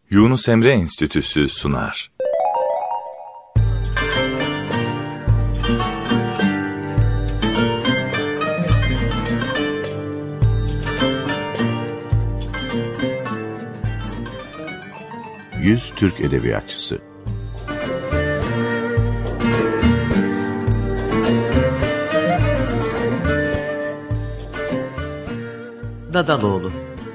Yunus Emre Enstitüsü sunar. Yüz Türk Edebiyatçısı. Dadaloğlu.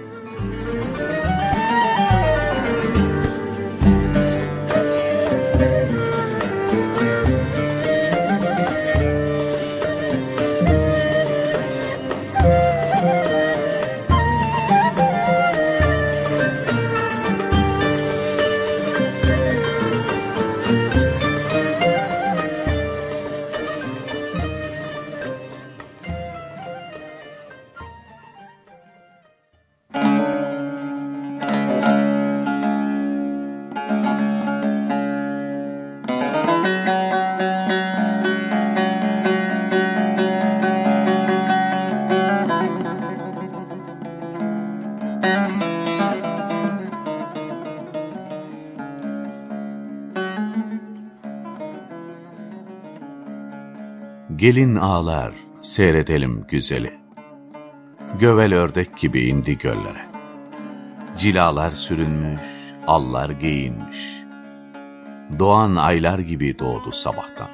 Gelin ağlar, seyredelim güzeli. Gövel ördek gibi indi göllere. Cilalar sürünmüş, allar giyinmiş. Doğan aylar gibi doğdu sabahtan.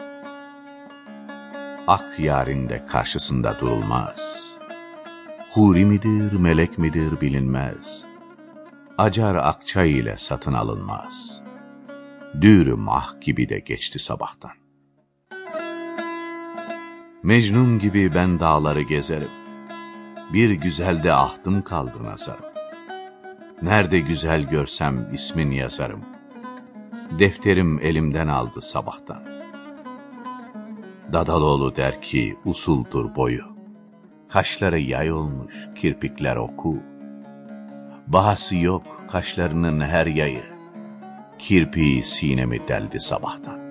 Ak yarinde karşısında durulmaz. Huri midir, melek midir bilinmez. Acar akçay ile satın alınmaz. Dürü mah gibi de geçti sabahtan. Mecnun gibi ben dağları gezerim. Bir güzelde ahtım kaldı nazarım. Nerede güzel görsem ismini yazarım. Defterim elimden aldı sabahtan. Dadaloğlu der ki usuldur boyu. Kaşları yay olmuş, kirpikler oku. Bahası yok kaşlarının her yayı. Kirpiği sinemi deldi sabahtan.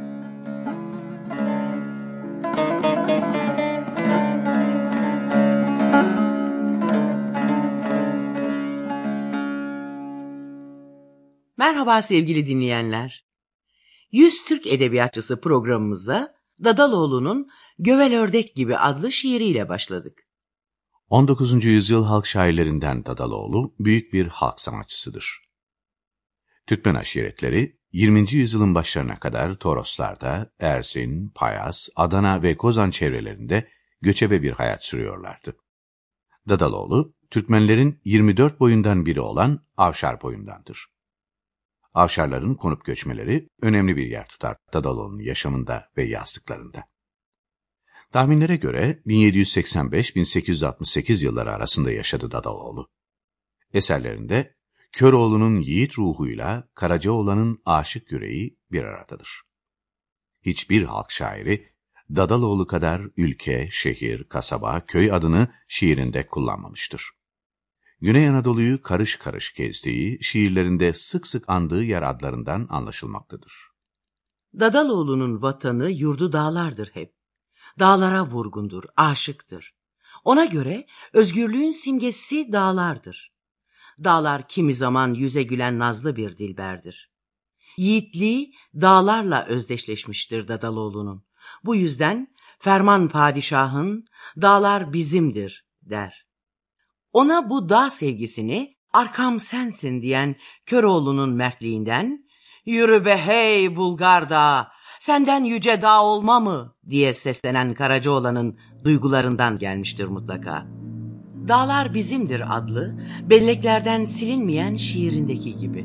Merhaba sevgili dinleyenler. Yüz Türk Edebiyatçısı programımıza Dadaloğlu'nun Gövel Ördek gibi adlı şiiriyle başladık. 19. yüzyıl halk şairlerinden Dadaloğlu büyük bir halk sanatçısıdır. Türkmen aşiretleri 20. yüzyılın başlarına kadar Toroslar'da, Erzin, Payas, Adana ve Kozan çevrelerinde göçebe bir hayat sürüyorlardı. Dadaloğlu, Türkmenlerin 24 boyundan biri olan Avşar boyundandır. Avşarların konup göçmeleri önemli bir yer tutar Dadaloğlu'nun yaşamında ve yazdıklarında. Tahminlere göre 1785-1868 yılları arasında yaşadı Dadaloğlu. Eserlerinde Köroğlu'nun yiğit ruhuyla Karacaoğlan'ın aşık yüreği bir aradadır. Hiçbir halk şairi Dadaloğlu kadar ülke, şehir, kasaba, köy adını şiirinde kullanmamıştır. Güney Anadolu'yu karış karış gezdiği, şiirlerinde sık sık andığı yer adlarından anlaşılmaktadır. Dadaloğlu'nun vatanı, yurdu dağlardır hep. Dağlara vurgundur, aşıktır. Ona göre özgürlüğün simgesi dağlardır. Dağlar kimi zaman yüze gülen nazlı bir dilberdir. Yiğitliği dağlarla özdeşleşmiştir Dadaloğlu'nun. Bu yüzden ferman padişahın dağlar bizimdir der. Ona bu dağ sevgisini arkam sensin diyen Köroğlu'nun mertliğinden, yürü be hey Bulgar dağı, senden yüce dağ olma mı diye seslenen Karacaoğlan'ın duygularından gelmiştir mutlaka. Dağlar bizimdir adlı belleklerden silinmeyen şiirindeki gibi.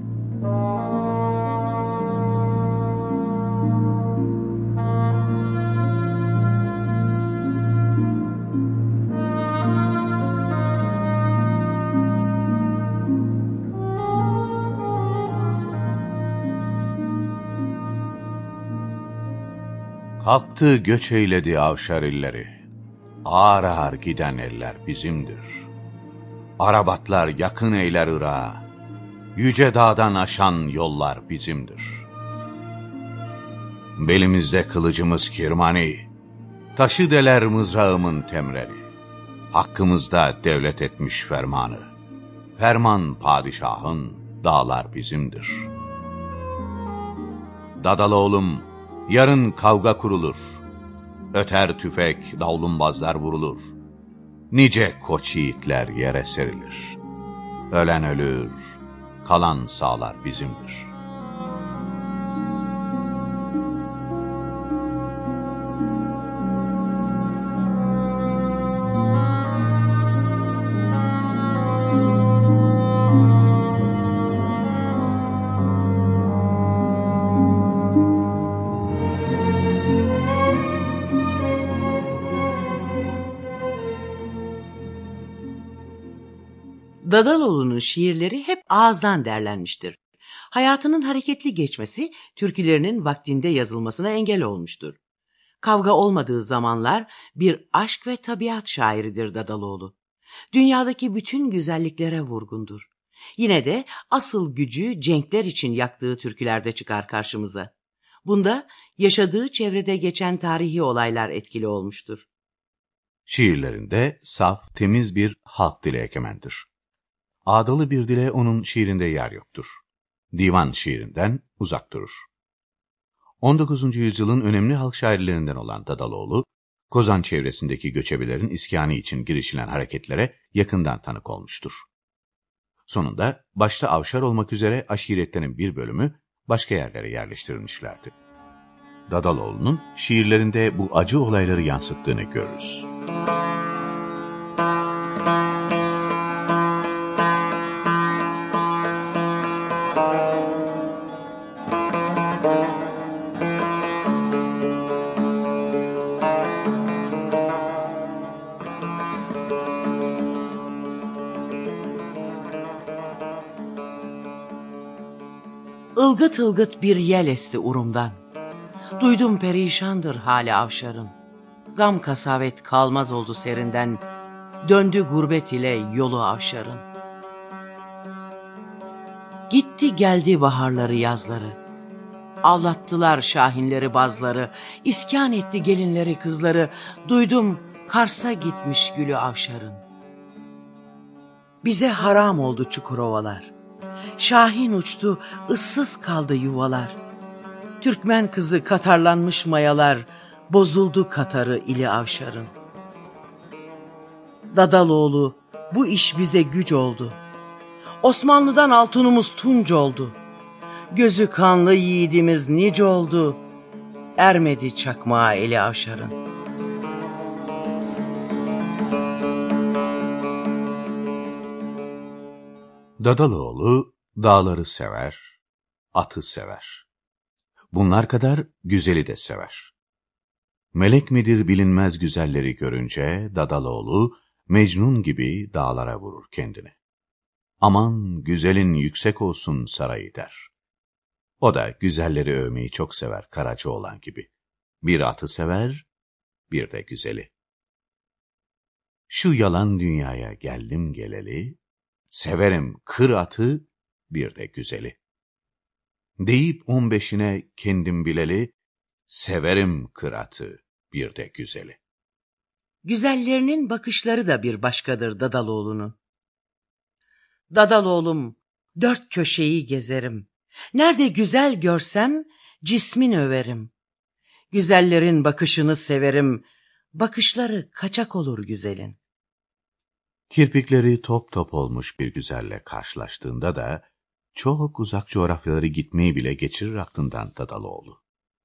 Kalktı göç eyledi Avşar illeri, ağır ağır giden eller bizimdir. Arabatlar yakın eyler Irak'a, yüce dağdan aşan yollar bizimdir. Belimizde kılıcımız kirmani, taşı deler mızrağımın temreli. Hakkımızda devlet etmiş fermanı, ferman padişahın, dağlar bizimdir. Dadaloğlum, yarın kavga kurulur. Öter tüfek, davlumbazlar vurulur. Nice koç yiğitler yere serilir. Ölen ölür, kalan sağlar bizimdir. Dadaloğlu'nun şiirleri hep ağızdan derlenmiştir. Hayatının hareketli geçmesi türkülerinin vaktinde yazılmasına engel olmuştur. Kavga olmadığı zamanlar bir aşk ve tabiat şairidir Dadaloğlu. Dünyadaki bütün güzelliklere vurgundur. Yine de asıl gücü cenkler için yaktığı türkülerde çıkar karşımıza. Bunda yaşadığı çevrede geçen tarihi olaylar etkili olmuştur. Şiirlerinde saf, temiz bir halk dili egemendir. Ağdalı bir dile onun şiirinde yer yoktur. Divan şiirinden uzak durur. 19. yüzyılın önemli halk şairlerinden olan Dadaloğlu, Kozan çevresindeki göçebelerin iskanı için girişilen hareketlere yakından tanık olmuştur. Sonunda başta Avşar olmak üzere aşiretlerin bir bölümü başka yerlere yerleştirilmişlerdi. Dadaloğlu'nun şiirlerinde bu acı olayları yansıttığını görürüz. Ilgıt ılgıt bir yel esti Urum'dan. Duydum perişandır hali Avşar'ın. Gam kasavet kalmaz oldu serinden. Döndü gurbet ile yolu Avşar'ın. Gitti geldi baharları yazları. Avlattılar şahinleri bazları. İskan etti gelinleri kızları. Duydum Kars'a gitmiş gülü Avşar'ın. Bize haram oldu Çukurovalar. Şahin uçtu, ıssız kaldı yuvalar. Türkmen kızı katarlanmış mayalar, bozuldu katarı ili Avşar'ın. Dadaloğlu, bu iş bize güç oldu. Osmanlı'dan altınımız tunç oldu. Gözü kanlı yiğidimiz nice oldu. Ermedi çakmağa eli Avşar'ın. Dadaloğlu dağları sever, atı sever. Bunlar kadar güzeli de sever. Melek midir bilinmez güzelleri görünce Dadaloğlu Mecnun gibi dağlara vurur kendini. Aman güzelin yüksek olsun sarayı der. O da güzelleri övmeyi çok sever Karacaoğlan gibi. Bir atı sever, bir de güzeli. Şu yalan dünyaya geldim geleli, severim kır atı, bir de güzeli. Deyip 15'ine kendim bileli, severim kır atı, bir de güzeli. Güzellerinin bakışları da bir başkadır Dadaloğlu'nun. Dadaloğlum, dört köşeyi gezerim. Nerede güzel görsem cismin överim. Güzellerin bakışını severim. Bakışları kaçak olur güzelin. Kirpikleri top top olmuş bir güzelle karşılaştığında da çok uzak coğrafyaları gitmeyi bile geçirir aklından Dadaloğlu.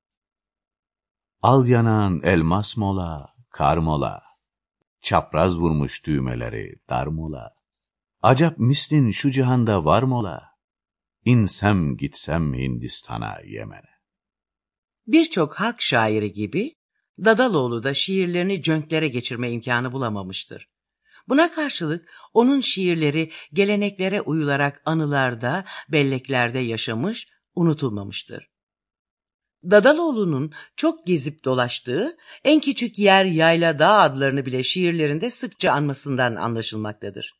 Al yanağın elmas mola, kar mola, çapraz vurmuş düğmeleri dar mola. Acap mislin şu cihanda var mola, insem gitsem Hindistan'a Yemen'e. Birçok halk şairi gibi Dadaloğlu da şiirlerini cönklere geçirme imkanı bulamamıştır. Buna karşılık onun şiirleri geleneklere uyularak anılarda, belleklerde yaşamış, unutulmamıştır. Dadaloğlu'nun çok gezip dolaştığı, en küçük yer, yayla, dağ adlarını bile şiirlerinde sıkça anmasından anlaşılmaktadır.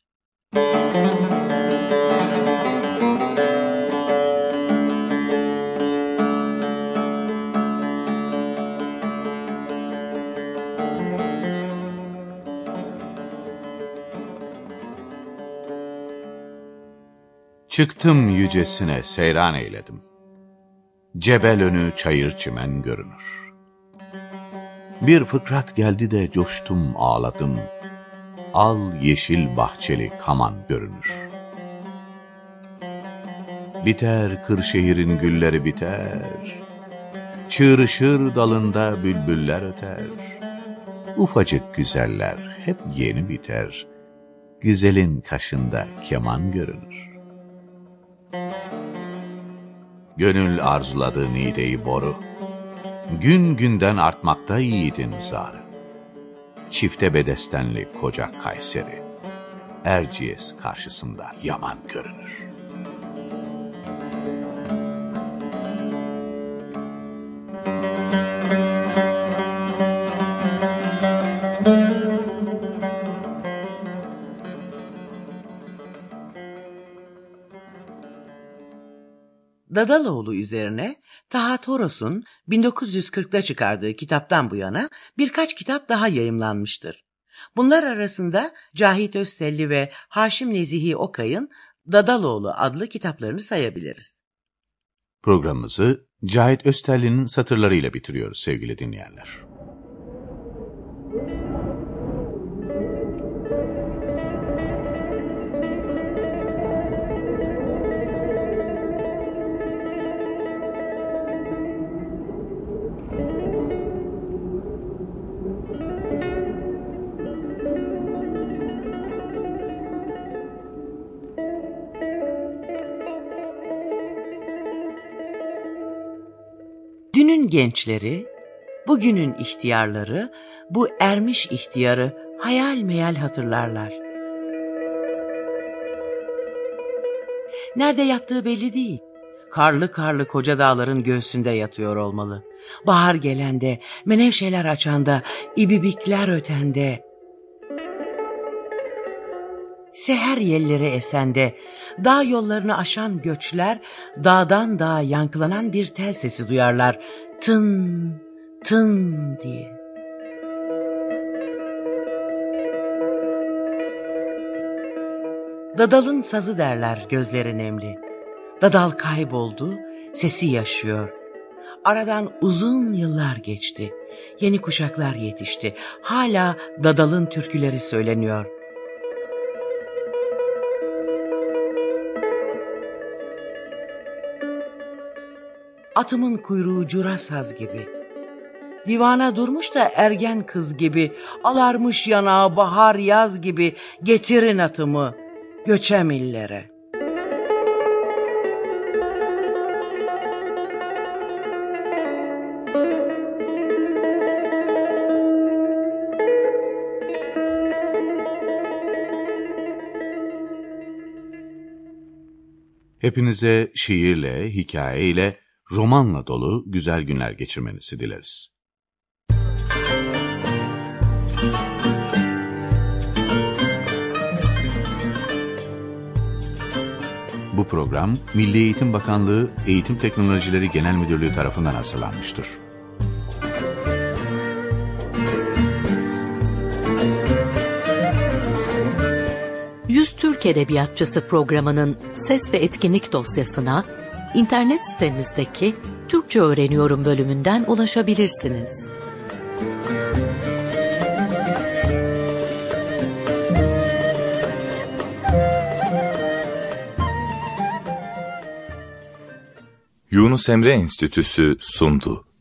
Çıktım yücesine seyran eyledim. Cebel önü çayır çimen görünür. Bir fıkrat geldi de coştum ağladım. Al yeşil bahçeli kaman görünür. Biter Kırşehir'in gülleri biter. Çığrışır dalında bülbüller öter. Ufacık güzeller hep yeni biter. Güzelin kaşında keman görünür. Gönül arzuladı nideyi boru. Gün günden artmakta yiğidin zarı. Çifte bedestenli koca Kayseri. Erciyes karşısında yaman görünür. Dadaloğlu üzerine Taha Toros'un 1940'da çıkardığı kitaptan bu yana birkaç kitap daha yayımlanmıştır. Bunlar arasında Cahit Öztelli ve Haşim Nezihi Okay'ın Dadaloğlu adlı kitaplarını sayabiliriz. Programımızı Cahit Öztelli'nin satırlarıyla bitiriyoruz sevgili dinleyenler. Dünün gençleri, bugünün ihtiyarları, bu ermiş ihtiyarı hayal meyal hatırlarlar. Nerede yattığı belli değil. Karlı karlı koca dağların göğsünde yatıyor olmalı. Bahar gelende, menevşeler açanda, ibibikler ötende, seher yelleri esende, dağ yollarını aşan göçler, dağdan dağa yankılanan bir tel sesi duyarlar. Tın, tın diye. Dadalın sazı derler gözleri nemli. Dadal kayboldu, sesi yaşıyor. Aradan uzun yıllar geçti. Yeni kuşaklar yetişti. Hala Dadal'ın türküleri söyleniyor. Atımın kuyruğu cura saz gibi. Divana durmuş da ergen kız gibi. Alarmış yanağı bahar yaz gibi. Getirin atımı göçem illere. Hepinize şiirle, hikayeyle, romanla dolu güzel günler geçirmenizi dileriz. Bu program Milli Eğitim Bakanlığı Eğitim Teknolojileri Genel Müdürlüğü tarafından hazırlanmıştır. Türk Edebiyatçısı programının ses ve etkinlik dosyasına internet sitemizdeki Türkçe Öğreniyorum bölümünden ulaşabilirsiniz. Yunus Emre Enstitüsü sundu.